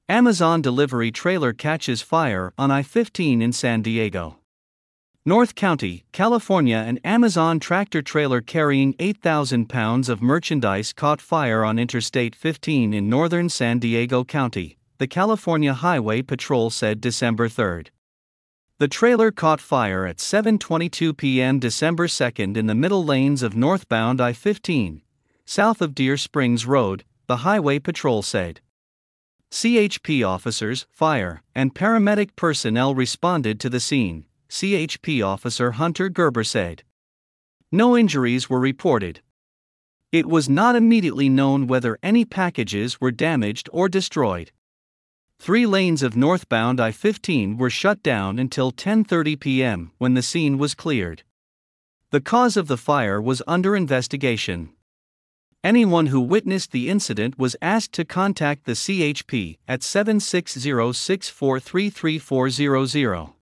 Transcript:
Amazon delivery trailer catches fire on I-15 in San Diego. North County, California. An Amazon tractor trailer carrying 8,000 pounds of merchandise caught fire on Interstate 15 in northern San Diego County, the California Highway Patrol said December 3. The trailer caught fire at 7:22 p.m. December 2 in the middle lanes of northbound I-15, south of Deer Springs Road, the Highway Patrol said. CHP officers, fire, and paramedic personnel responded to the scene, CHP Officer Hunter Gerber said. No injuries were reported. It was not immediately known whether any packages were damaged or destroyed. 3 lanes of northbound I-15 were shut down until 10:30 p.m. when the scene was cleared. The cause of the fire was under investigation. Anyone who witnessed the incident was asked to contact the CHP at 760-643-3400.